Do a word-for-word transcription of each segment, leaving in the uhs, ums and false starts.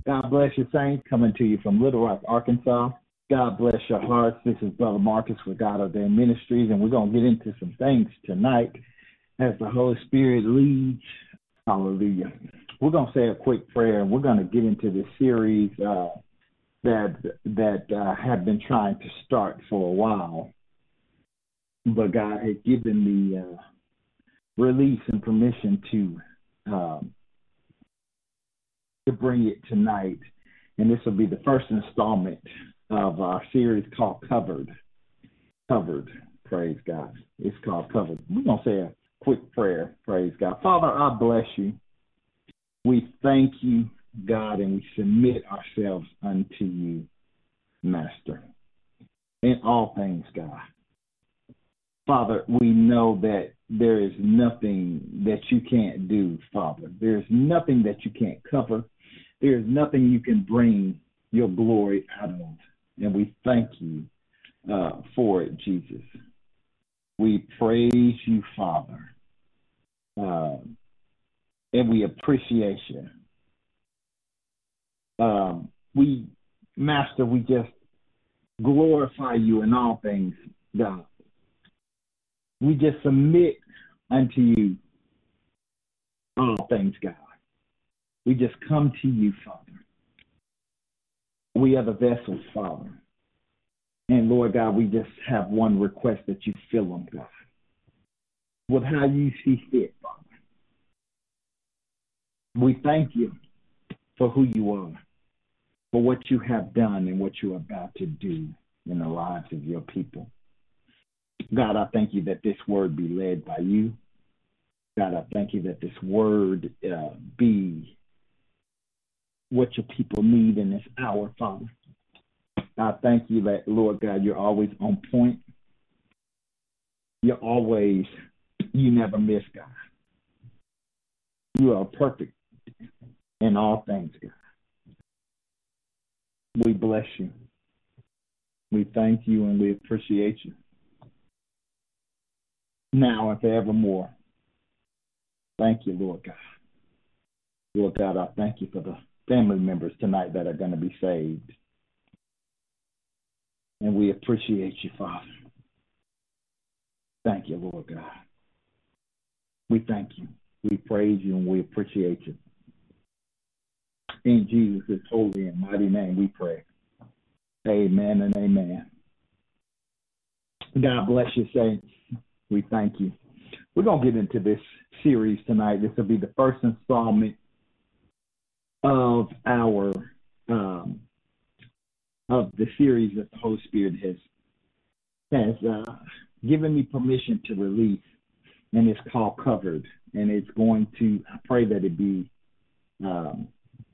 God bless you, saints, coming to you from Little Rock, Arkansas. God bless your hearts. This is Brother Marcus with God Ordained Ministries, and we're going to get into some things tonight as the Holy Spirit leads. Hallelujah. We're going to say a quick prayer, and we're going to get into this series uh, that that uh, have been trying to start for a while, but God has given me uh, release and permission to um, to bring it tonight, and this will be the first installment of our series called Covered. Covered, praise God. It's called Covered. We're going to say a quick prayer, praise God. Father, I bless you. We thank you, God, and we submit ourselves unto you, Master, in all things, God. Father, we know that there is nothing that you can't do, Father. There is nothing that you can't cover. There is nothing you can bring your glory out of. And we thank you uh, for it, Jesus. We praise you, Father. Uh, and we appreciate you. Um, we, Master, we just glorify you in all things, God. We just submit unto you all things, God. We just come to you, Father. We are the vessels, Father. And Lord God, we just have one request, that you fill them, God, with how you see fit, Father. We thank you for who you are, for what you have done and what you're about to do in the lives of your people. God, I thank you that this word be led by you. God, I thank you that this word uh, be what your people need in this hour, Father. I thank you that, Lord God, you're always on point. You're always, you never miss, God. You are perfect in all things, God. We bless you. We thank you and we appreciate you. Now and forevermore. Thank you, Lord God. Lord God, I thank you for the family members tonight that are going to be saved. And we appreciate you, Father. Thank you, Lord God. We thank you. We praise you and we appreciate you. In Jesus' holy and mighty name we pray. Amen and amen. God bless you, saints. We thank you. We're going to get into this series tonight. This will be the first installment of our um, of the series that the Holy Spirit has has uh, given me permission to release, and it's called Covered. And it's going to, I pray that it be, um,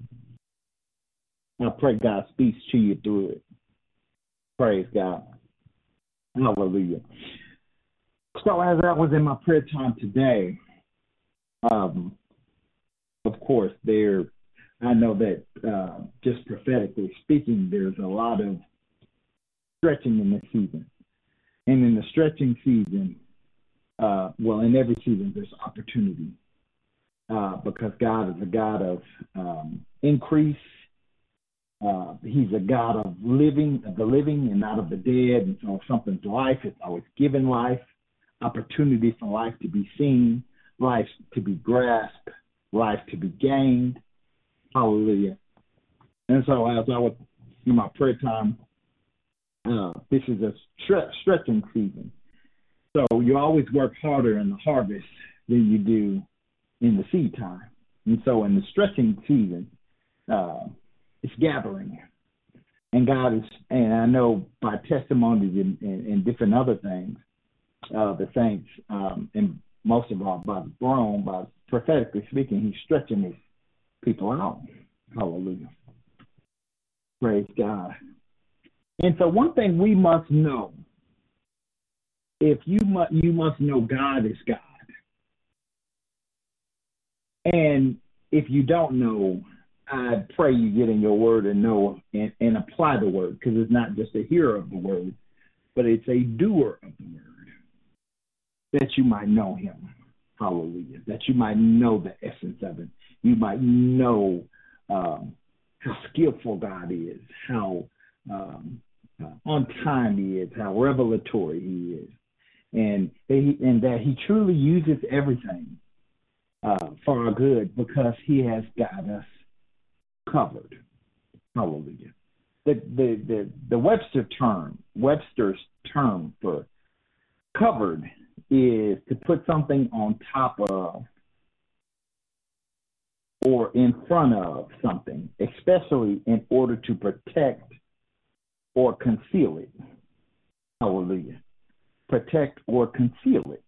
I pray God speaks to you through it. Praise God. Hallelujah. So as I was in my prayer time today, um, of course, there, I know that uh, just prophetically speaking, there's a lot of stretching in this season. And in the stretching season, uh, well, in every season, there's opportunity uh, because God is a God of um, increase. Uh, he's a God of living, of the living and not of the dead. And so if something's life, it's always given life, opportunity for life to be seen, life to be grasped, life to be gained. Hallelujah. And so as I was in my prayer time, uh, this is a stre- stretching season. So you always work harder in the harvest than you do in the seed time. And so in the stretching season, uh, it's gathering. And God is, and I know by testimonies and, and, and different other things, uh, the saints, um, and most of all by the throne, by prophetically speaking, he's stretching his people out. Hallelujah. Praise God. And so one thing we must know, if you must, you must know God is God. And if you don't know, I pray you get in your word and know and, and apply the word, because it's not just a hearer of the word, but it's a doer of the word, that you might know him. Hallelujah. That you might know the essence of it. You might know um, how skillful God is, how um, uh, on time He is, how revelatory He is, and he, and that He truly uses everything uh, for our good because He has got us covered. Hallelujah. The the the, the Webster term, Webster's term for covered is to put something on top of or in front of something, especially in order to protect or conceal it. Hallelujah. Protect or conceal it.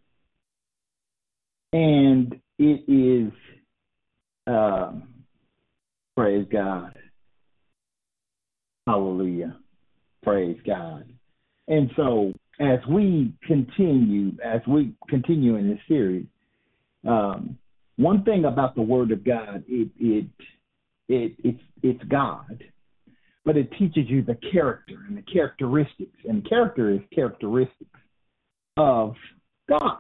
And it is, uh, praise God. Hallelujah. Praise God. And so as we continue, as we continue in this series, um, one thing about the Word of God, it it it it's it's God, but it teaches you the character and the characteristics, and character is characteristics of God.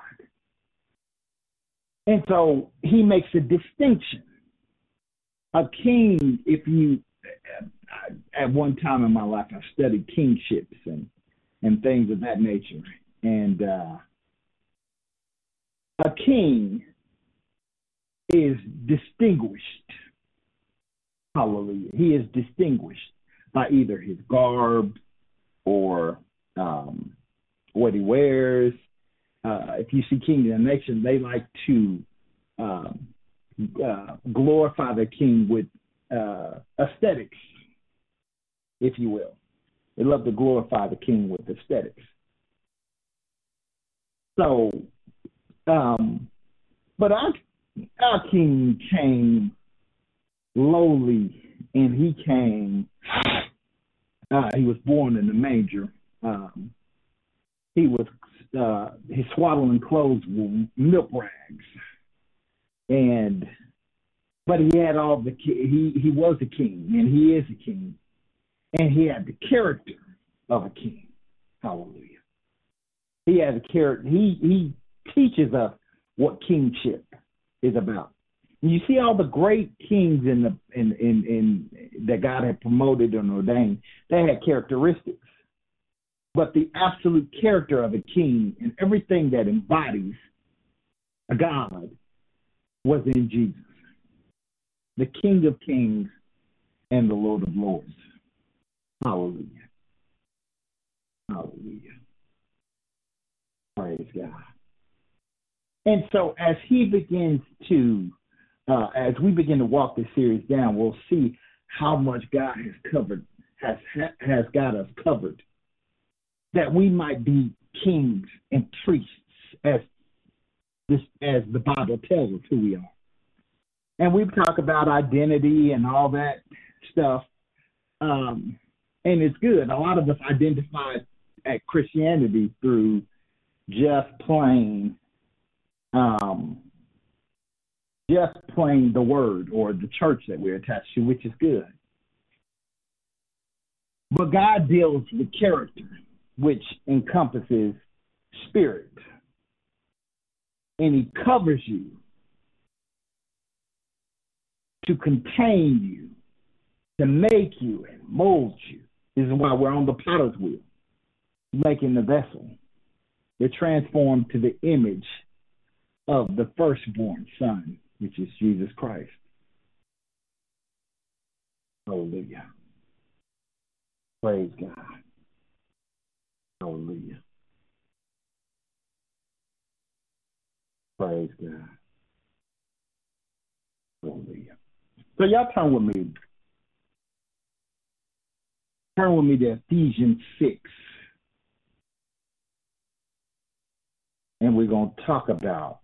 And so He makes a distinction. A king, if you, at one time in my life, I studied kingships and and things of that nature, and uh, a king is distinguished. Hallelujah. He is distinguished by either his garb or um, what he wears. Uh, if you see King of the Nation, they like to um, uh, glorify the king with uh, aesthetics, if you will. They love to glorify the king with aesthetics. So, um, but our, our king came lowly, and he came, uh, he was born in the manger. Um, he was, uh, his swaddling clothes were milk rags. And, but he had all the, he, he was a king, and he is a king. And he had the character of a king. Hallelujah. He has a character. He, he teaches us what kingship is about. And you see all the great kings in the in, in, in that God had promoted and ordained, they had characteristics. But the absolute character of a king and everything that embodies a God was in Jesus, the King of Kings and the Lord of Lords. Hallelujah. Hallelujah. Praise God. And so as he begins to, uh, as we begin to walk this series down, we'll see how much God has covered, has has got us covered, that we might be kings and priests, as this as the Bible tells us who we are. And we talk about identity and all that stuff, um, and it's good. A lot of us identify at Christianity through just plain, um, just plain the word or the church that we're attached to, which is good. But God deals with character, which encompasses spirit. And he covers you to contain you, to make you and mold you. This is why we're on the potter's wheel, making the vessel. We're transformed to the image of the firstborn Son, which is Jesus Christ. Hallelujah. Praise God. Hallelujah. Praise God. Hallelujah. So y'all turn with me. Turn with me to Ephesians six. And we're going to talk about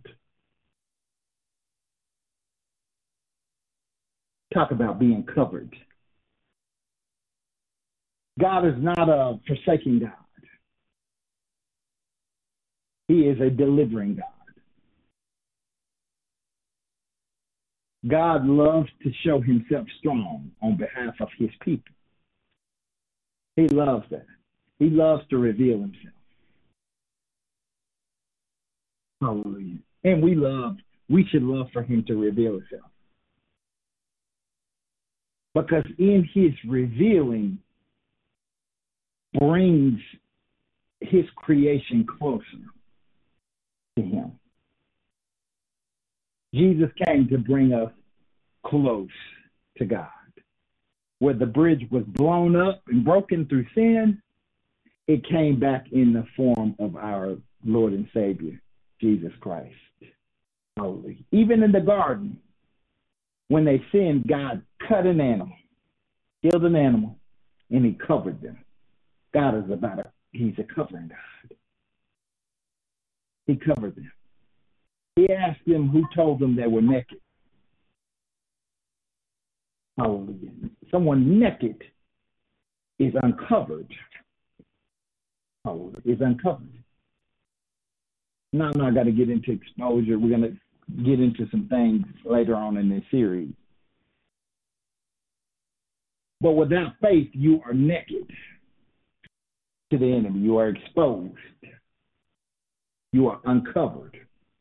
talk about being covered. God is not a forsaking God. He is a delivering God. God loves to show himself strong on behalf of his people. He loves that. He loves to reveal himself. Hallelujah. And we love, we should love for him to reveal himself. because in his revealing brings his creation closer to him. Jesus came to bring us close to God. Where the bridge was blown up and broken through sin, it came back in the form of our Lord and Savior, Jesus Christ. Holy. Even in the garden, when they sinned, God cut an animal, killed an animal, and he covered them. God is about a, he's a covering God. He covered them. He asked them who told them they were naked. Hallelujah. Someone naked is uncovered. Hallelujah. Is uncovered. Now I'm not going to get into exposure. We're going to get into some things later on in this series. But without faith, you are naked to the enemy. You are exposed. You are uncovered.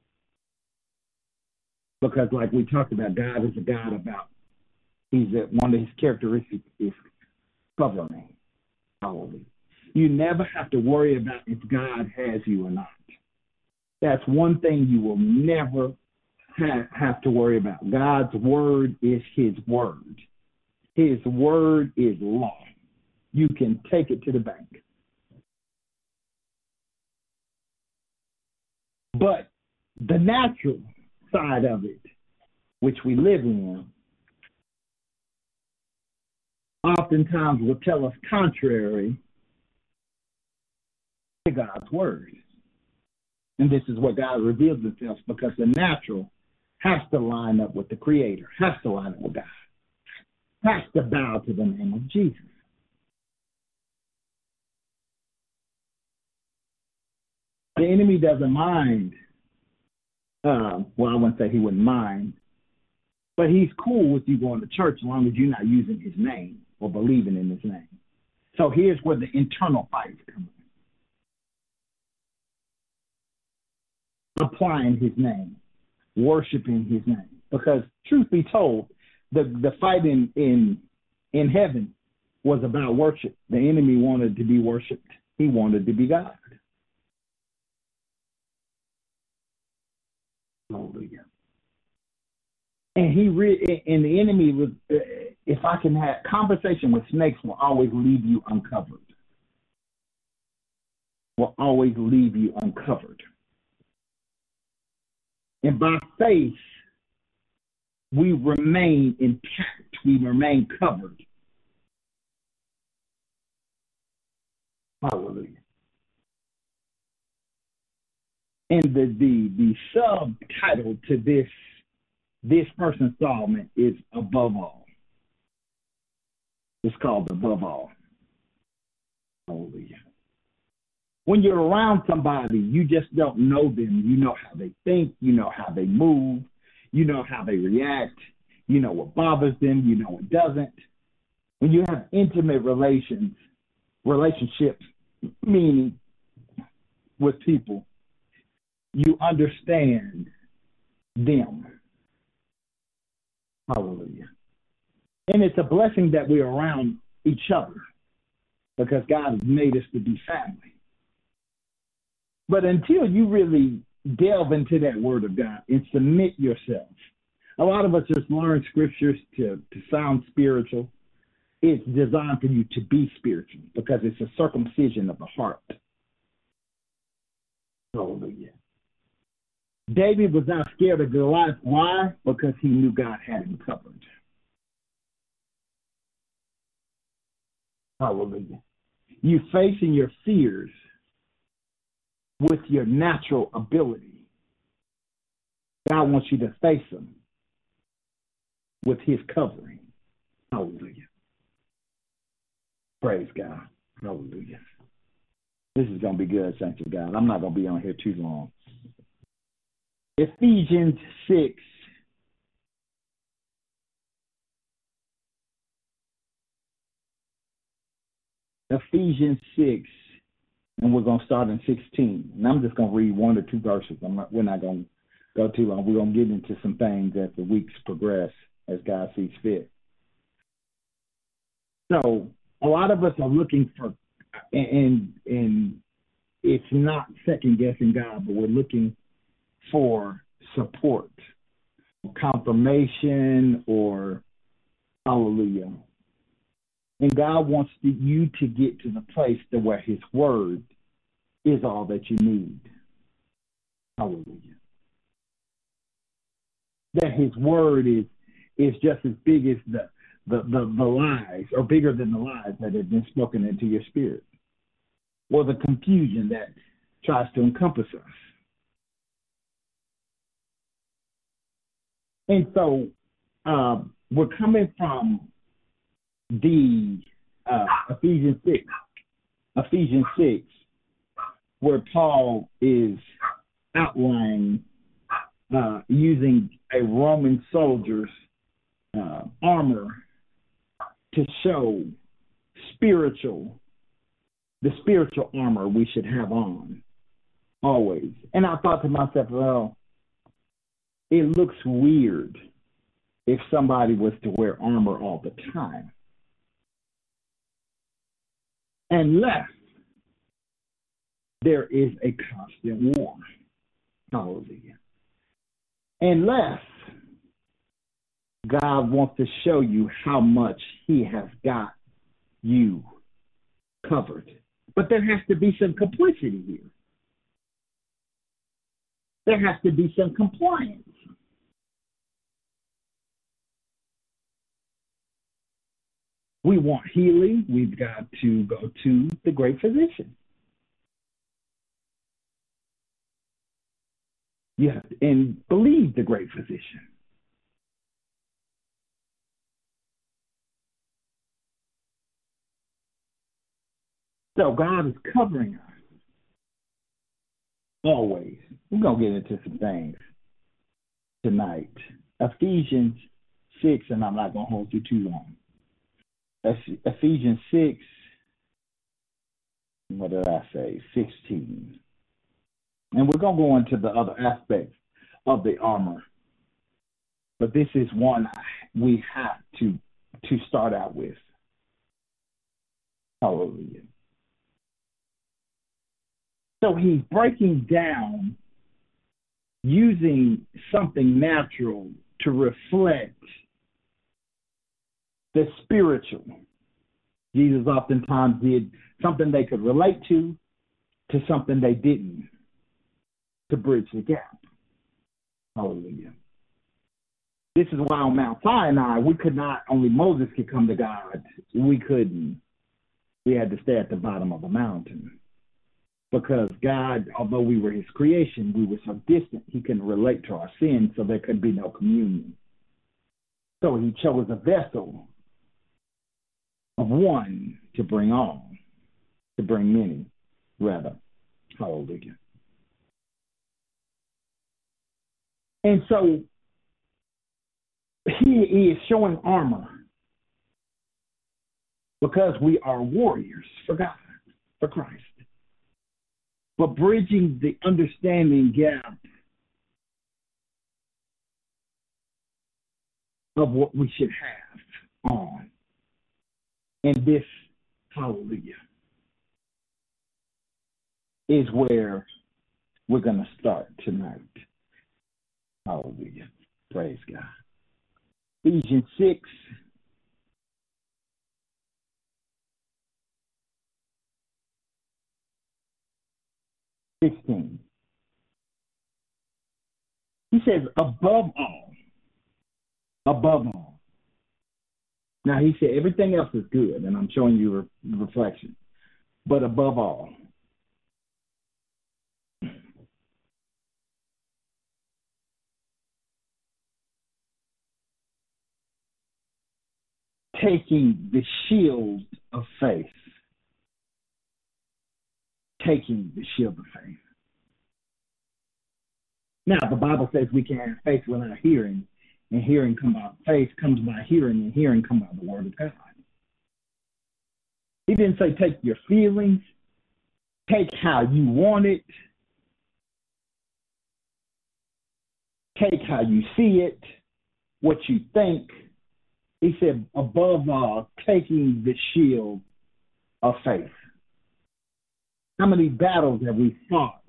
Because like we talked about, God is a God about, he's a, one of his characteristics is covering. Hallelujah. You never have to worry about if God has you or not. That's one thing you will never ha- have to worry about. God's word is his word. His word is law. You can take it to the bank. But the natural side of it, which we live in, oftentimes will tell us contrary to God's word. And this is what God reveals himself, because the natural has to line up with the Creator, has to line up with God, has to bow to the name of Jesus. The enemy doesn't mind. Uh, well, I wouldn't say he wouldn't mind, but he's cool with you going to church as long as you're not using his name or believing in his name. So here's where the internal fights come in. Applying his name, worshiping his name. Because truth be told, the, the fight in, in, in heaven was about worship. The enemy wanted to be worshiped. He wanted to be God. Hallelujah. And he re- and the enemy was, if I can have conversation with snakes, will always leave you uncovered. Will always leave you uncovered. And by faith, we remain intact. We remain covered. Hallelujah. And the the, the subtitle to this this first installment is Above All. It's called Above All. Hallelujah. When you're around somebody, you just don't know them. You know how they think. You know how they move. You know how they react. You know what bothers them. You know what doesn't. When you have intimate relations, relationships, meaning with people, you understand them. Hallelujah. And it's a blessing that we're around each other, because God has made us to be family. But until you really delve into that word of God and submit yourself, a lot of us just learn scriptures to, to sound spiritual. It's designed for you to be spiritual, because it's a circumcision of the heart. Hallelujah. David was not scared of Goliath. Why? Because he knew God had him covered. Hallelujah. You facing your fears with your natural ability. God wants you to face them with his covering. Hallelujah. Praise God. Hallelujah. This is going to be good, saints of God. I'm not going to be on here too long. Ephesians six. Ephesians six, and we're going to start in sixteen. And I'm just going to read one or two verses. I'm not, we're not going to go too long. We're going to get into some things as the weeks progress, as God sees fit. So a lot of us are looking for, and and it's not second guessing God, but we're looking for support, confirmation, or hallelujah. And God wants to, you to get to the place to where His word is all that you need. Hallelujah. That His word is is just as big as the the, the, the lies, or bigger than the lies that have been spoken into your spirit, or the confusion that tries to encompass us. And so um, we're coming from the uh, Ephesians six, Ephesians six, where Paul is outlining uh, using a Roman soldier's uh, armor to show spiritual, the spiritual armor we should have on always. And I thought to myself, well, it looks weird if somebody was to wear armor all the time, unless there is a constant war. Hallelujah. Unless God wants to show you how much He has got you covered. But there has to be some complicity here. There has to be some compliance. We want healing, we've got to go to the great physician. You have to, and believe the great physician. So God is covering us always. We're going to get into some things tonight. Ephesians six, and I'm not going to hold you too long. Ephesians six, what did I say? sixteen. And we're going to go into the other aspects of the armor. But this is one we have to, to start out with. Hallelujah. So he's breaking down using something natural to reflect the spiritual. Jesus oftentimes did something they could relate to, to something they didn't, to bridge the gap. Hallelujah. This is why on Mount Sinai, we could not, only Moses could come to God. We couldn't. We had to stay at the bottom of the mountain. Because God, although we were His creation, we were so distant, He couldn't relate to our sins, so there could be no communion. So He chose a vessel of one to bring all, to bring many, rather. Hallelujah. And so he, he is showing armor because we are warriors for God, for Christ. But bridging the understanding gap of what we should have on. And this, hallelujah, is where we're going to start tonight. Hallelujah. Praise God. Ephesians six. sixteen. He says, above all, above all. Now, he said everything else is good, and I'm showing you a reflection. But above all, taking the shield of faith. Taking the shield of faith. Now, the Bible says we can't have faith without hearing, and hearing come by faith comes by hearing, and hearing come by the word of God. He didn't say take your feelings, take how you want it, take how you see it, what you think, He said, above all, taking the shield of faith. How many battles have we fought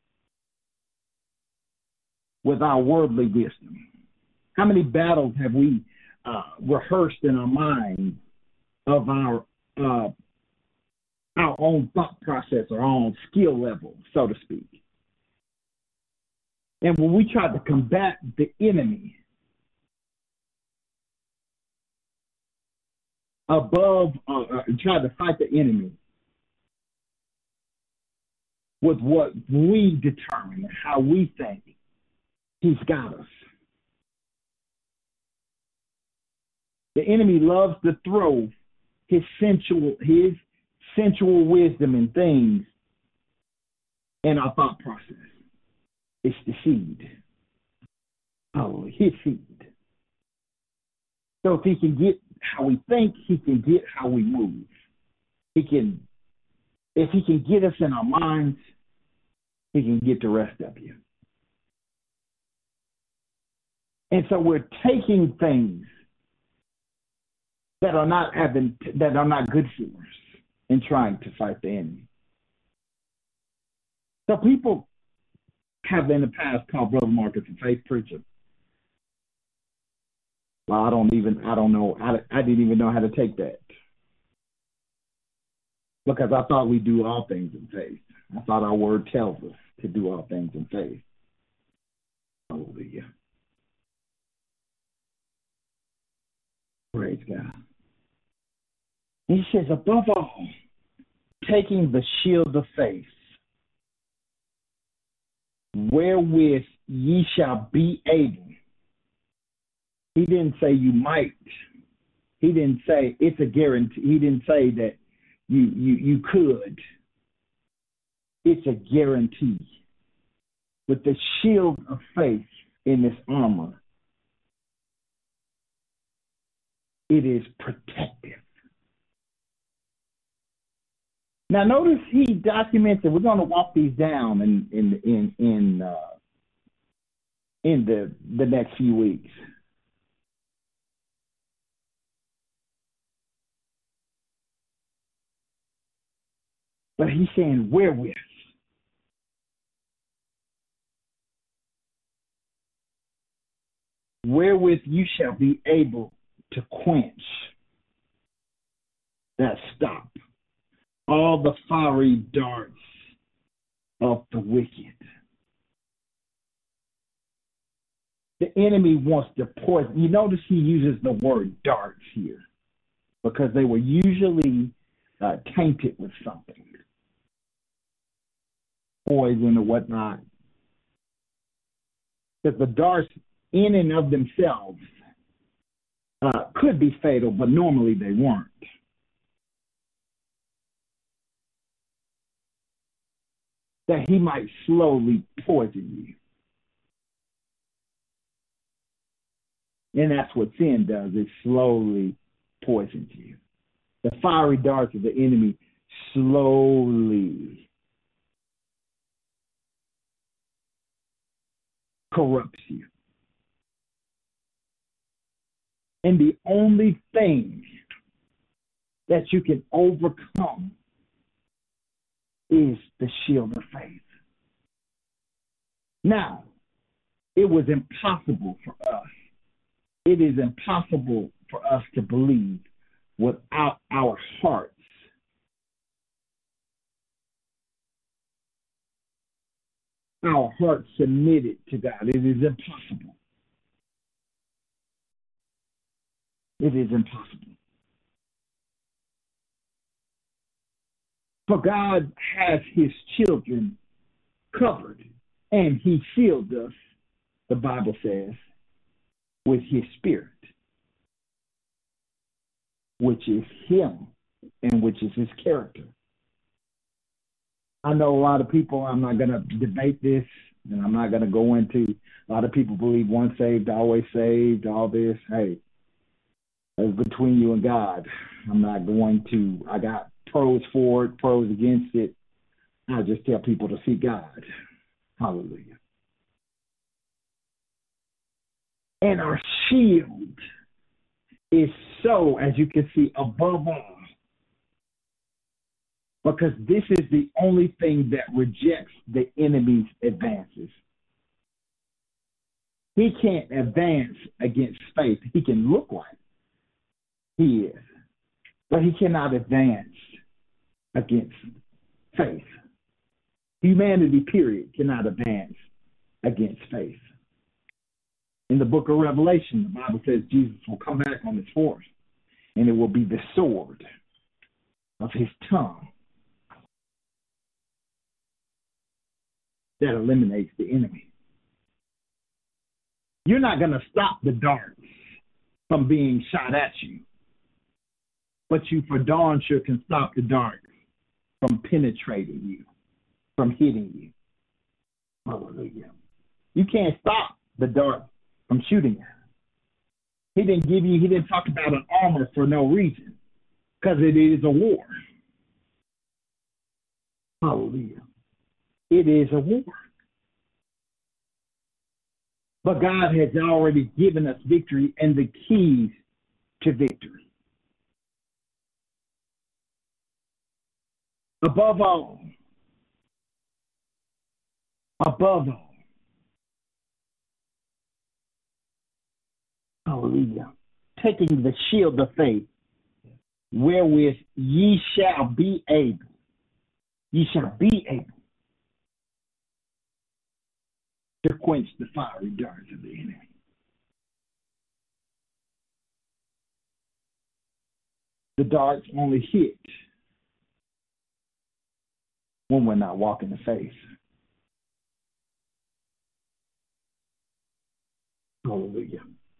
with our worldly wisdom? How many battles have we uh, rehearsed in our minds of our uh, our own thought process, our own skill level, so to speak? And when we try to combat the enemy above, uh, uh, try to fight the enemy with what we determine, how we think, he's got us. The enemy loves to throw his sensual, his sensual wisdom and things in our thought process. It's the seed. Oh, his seed. So if he can get how we think, he can get how we move. He can, if he can get us in our minds, he can get the rest of you. And so we're taking things that are not having, that are not good for us and trying to fight the enemy. So people have in the past called Brother Marcus a faith preacher. Well, I don't even, I don't know, I, I didn't even know how to take that. Because I thought we do all things in faith. I thought our word tells us to do all things in faith. Hallelujah. Praise God. He says, above all, taking the shield of faith, wherewith ye shall be able. He didn't say you might. He didn't say it's a guarantee. He didn't say that you you you could. It's a guarantee. With the shield of faith in this armor, it is protective. Now, notice he documents, and we're going to walk these down in in in in uh, in the the next few weeks. But he's saying wherewith. Wherewith you shall be able to quench, that stop, all the fiery darts of the wicked. The enemy wants to poison. You notice he uses the word darts here because they were usually uh, tainted with something. Poison or whatnot. Because the darts in and of themselves uh, could be fatal, but normally they weren't. That he might slowly poison you. And that's what sin does. It slowly poisons you. The fiery darts of the enemy slowly corrupts you. And the only thing that you can overcome is the shield of faith. Now, it was impossible for us. It is impossible for us to believe without our hearts our hearts submitted to God. It is impossible. It is impossible. For God has his children covered, and he sealed us, the Bible says, with his spirit, which is him and which is his character. I know a lot of people, I'm not going to debate this, and I'm not going to go into, a lot of people believe once saved, always saved, all this. Hey, that's between you and God. I'm not going to, I got pros for it, pros against it. I just tell people to seek God. Hallelujah. And our shield is so, as you can see, above all, because this is the only thing that rejects the enemy's advances. He can't advance against faith. He can look like he is, but he cannot advance against faith. Humanity, period, cannot advance against faith. In the book of Revelation, the Bible says Jesus will come back on his horse, and it will be the sword of his tongue that eliminates the enemy. You're not going to stop the darts from being shot at you, but you for darn sure can stop the darts from penetrating you, from hitting you. Hallelujah. You can't stop the dart from shooting you. He didn't give you, he didn't talk about an armor for no reason, because it is a war. Hallelujah. It is a war. But God has already given us victory and the keys to victory. Above all, above all, hallelujah, taking the shield of faith, wherewith ye shall be able, ye shall be able to quench the fiery darts of the enemy. The darts only hit when we're not walking the faith. Hallelujah.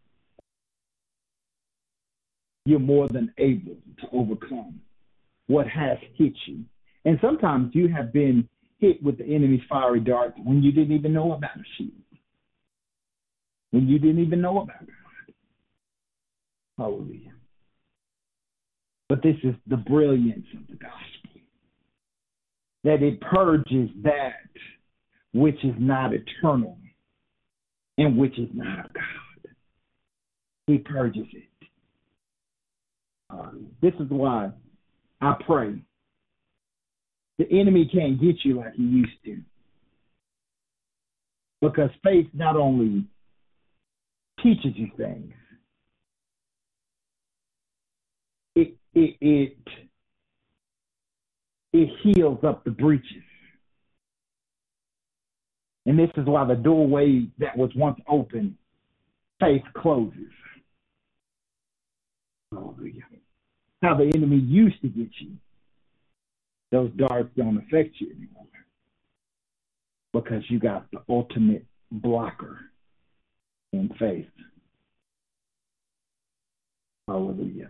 You're more than able to overcome what has hit you. And sometimes you have been hit with the enemy's fiery darts when you didn't even know about a shield, when you didn't even know about God. Hallelujah. But this is the brilliance of the gospel, that it purges that which is not eternal and which is not of God. He purges it. Uh, this is why I pray. The enemy can't get you like he used to. Because faith not only teaches you things, it it it, it heals up the breaches. And this is why the doorway that was once open, faith closes. Hallelujah. How the enemy used to get you. Those darts don't affect you anymore because you got the ultimate blocker in faith. Hallelujah.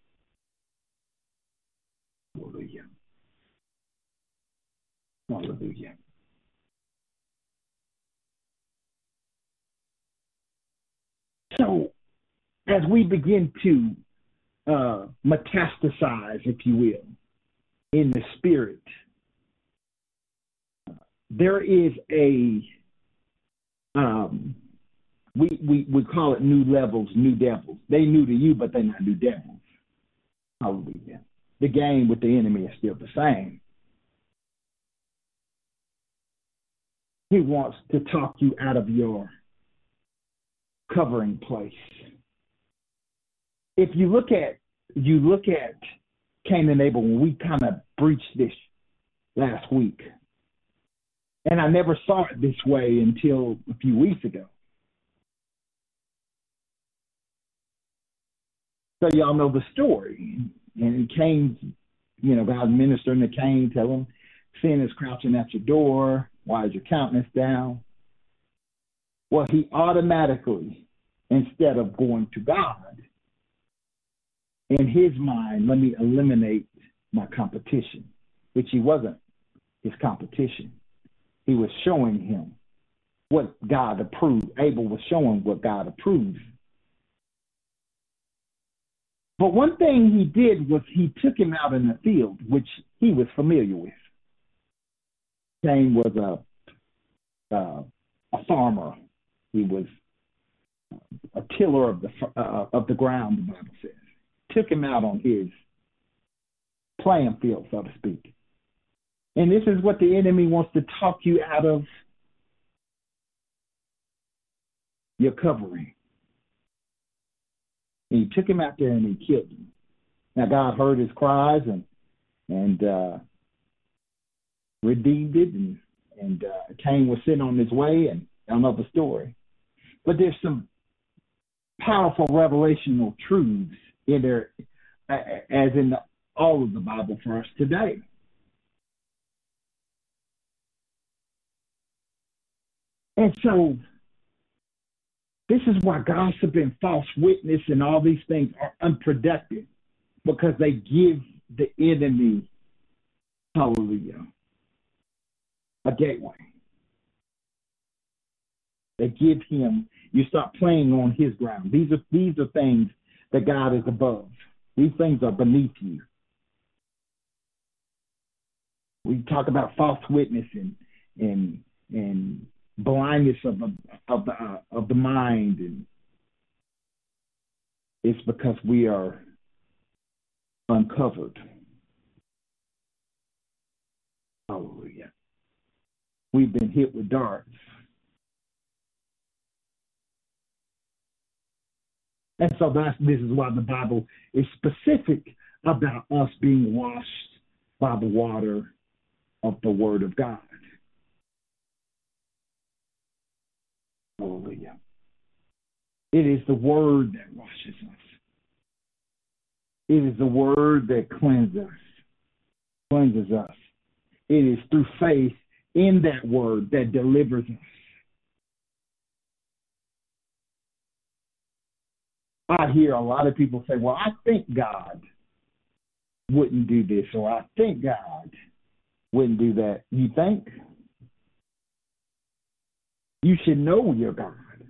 Hallelujah. Hallelujah. So, as we begin to uh, metastasize, if you will, in the spirit, there is a, um, we, we, we call it new levels, new devils. They new to you, but they're not new devils. Hallelujah. The game with the enemy is still the same. He wants to talk you out of your covering place. If you look at, you look at Cain and Abel, when we kind of breached this last week, and I never saw it this way until a few weeks ago. So y'all know the story. And Cain, you know, God ministering to Cain, tell him, sin is crouching at your door. Why is your countenance down? Well, he automatically, instead of going to God, in his mind, let me eliminate my competition, which he wasn't his competition. He was showing him what God approved. Abel was showing what God approved. But one thing he did was he took him out in the field, which he was familiar with. Cain was a uh, a farmer. He was a tiller of the uh, of the ground, the Bible says. Took him out on his playing field, so to speak. And this is what the enemy wants to talk you out of your covering. And he took him out there and he killed him. Now God heard his cries and and uh, redeemed it, and and uh, Cain was sitting on his way, and I know the story. But there's some powerful revelational truths in there, as in the, all of the Bible for us today. And so this is why gossip and false witness and all these things are unproductive, because they give the enemy, hallelujah, a gateway. They give him, you start playing on his ground. These are these are things that God is above. These things are beneath you. We talk about false witness and and and blindness of the of the uh, of the mind, and it's because we are uncovered. Hallelujah. We've been hit with darts. And so that's, this is why the Bible is specific about us being washed by the water of the Word of God. Hallelujah. It is the Word that washes us. It is the Word that cleanses us. Cleanses us. It is through faith in that Word that delivers us. I hear a lot of people say, well, I think God wouldn't do this, or I think God wouldn't do that. You think? You should know your God.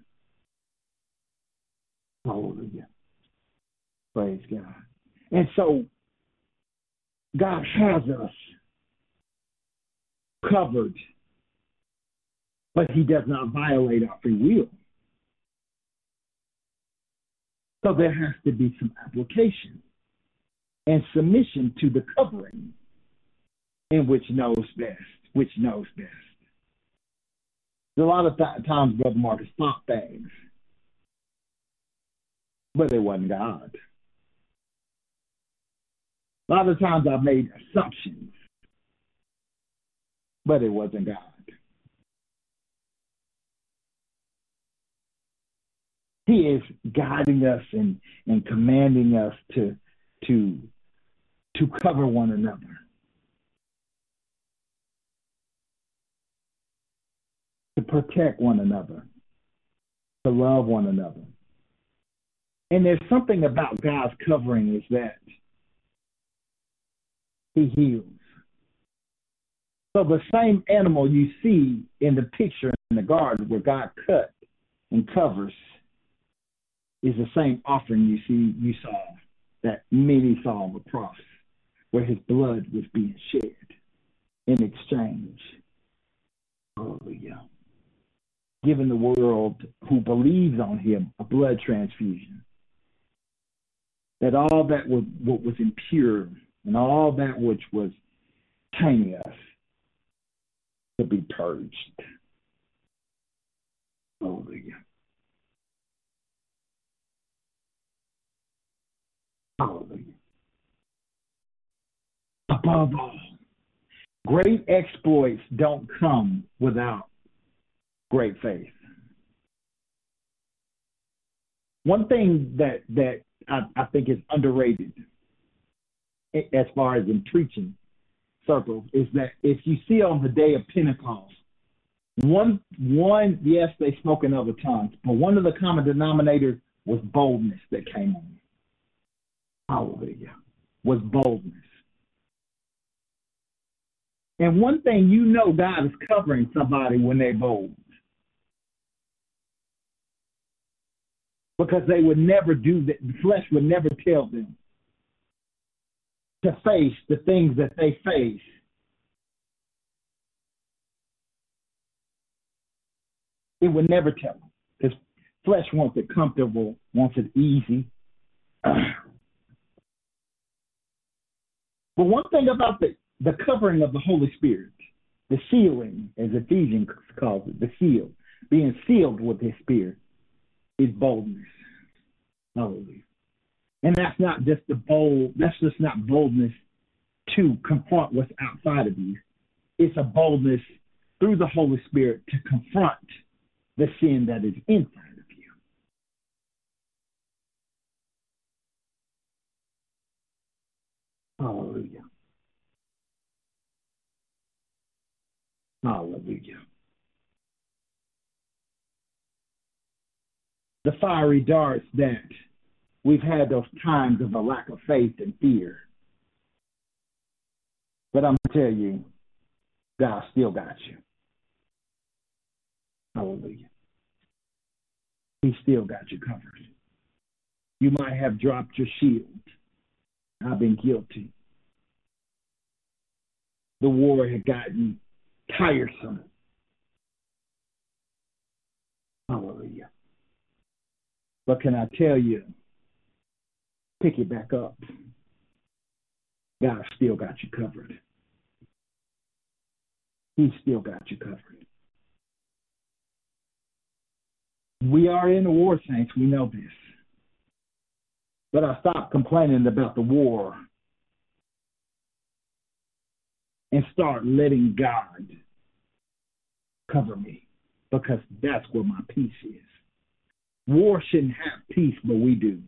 Hallelujah. Praise God. And so God has us covered, but he does not violate our free will. So there has to be some application and submission to the covering in which knows best, which knows best. A lot of th- times, Brother Marcus thought things, but it wasn't God. A lot of times I made assumptions, but it wasn't God. He is guiding us and, and commanding us to, to, to cover one another. To protect one another. To love one another. And there's something about God's covering is that he heals. So the same animal you see in the picture in the garden where God cut and covers is the same offering you see you saw that many saw on the cross, where his blood was being shed in exchange. Hallelujah. Giving the world who believes on him a blood transfusion. That all that was what was impure and all that which was tainting us to be purged. Hallelujah. Hallelujah. Above all, great exploits don't come without great faith. One thing that, that I, I think is underrated as far as in preaching circles is that if you see on the day of Pentecost, one, one yes, they spoke in other tongues, but one of the common denominators was boldness that came on. Hallelujah. Was boldness. And one thing you know, God is covering somebody when they're bold. Because they would never do that. The flesh would never tell them to face the things that they face. It would never tell them. Because Flesh wants it comfortable, wants it easy. But one thing about the, the covering of the Holy Spirit, the sealing, as Ephesians calls it, the seal, being sealed with His Spirit, is boldness. Hallelujah. And that's not just the bold, that's just not boldness to confront what's outside of you. It's a boldness through the Holy Spirit to confront the sin that is inside of you. Hallelujah. Hallelujah. The fiery darts that we've had those times of a lack of faith and fear. But I'm going to tell you, God still got you. Hallelujah. He still got you covered. You might have dropped your shield. I've been guilty. The war had gotten tiresome. Hallelujah. But can I tell you, pick it back up. God still got you covered. He still got you covered. We are in a war, saints. We know this. But I stopped complaining about the war and start letting God cover me, because that's where my peace is. War shouldn't have peace, but we do.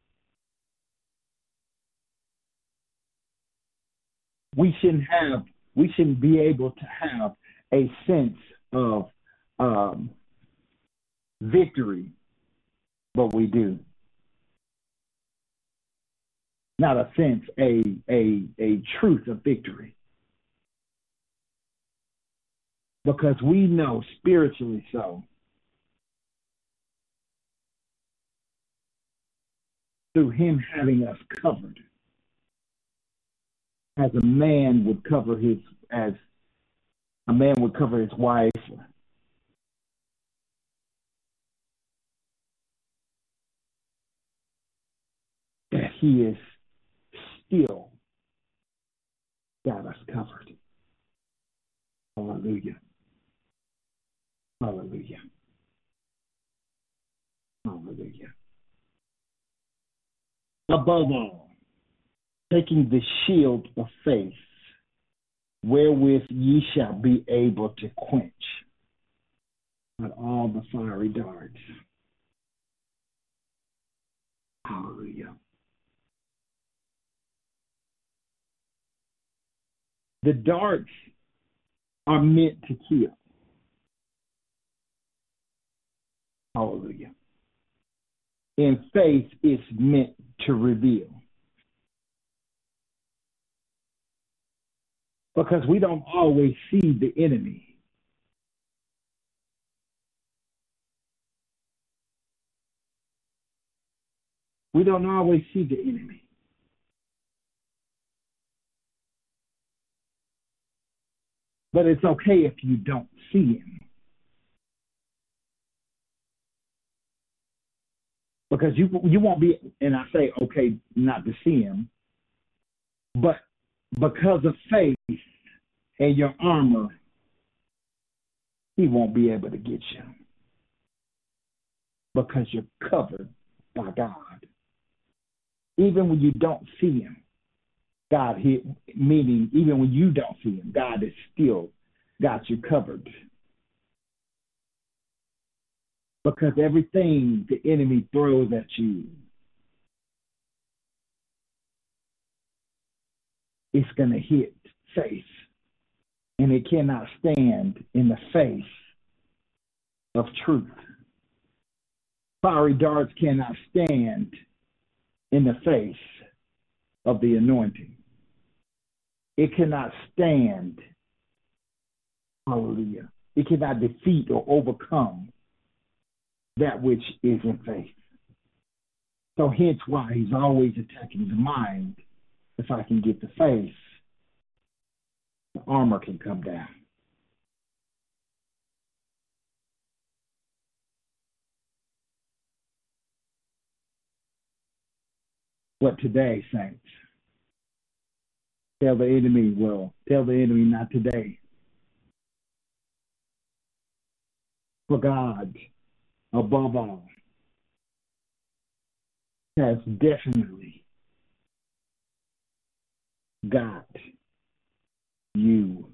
We shouldn't have, we shouldn't be able to have a sense of um, victory, but we do. Not a sense, a a a truth of victory. Because we know spiritually so, through Him having us covered, as a man would cover his, as a man would cover his wife, that He is still got us covered. Hallelujah. Hallelujah. Hallelujah. Above all, taking the shield of faith, wherewith ye shall be able to quench at all the fiery darts. Hallelujah. The darts are meant to kill. Hallelujah. And faith is meant to reveal. Because we don't always see the enemy. We don't always see the enemy. But it's okay if you don't see him. Because you you won't be, and I say okay not to see him, but because of faith and your armor, he won't be able to get you. Because you're covered by God. Even when you don't see him, God, he, meaning even when you don't see him, God is still got you covered. Because everything the enemy throws at you, it's going to hit faith. And it cannot stand in the face of truth. Fiery darts cannot stand in the face of the anointing. It cannot stand, hallelujah. It cannot defeat or overcome that which is in faith. So hence why he's always attacking the mind. If I can get the faith, the armor can come down. But today, saints, tell the enemy, well, tell the enemy not today. For God, above all, has definitely got you.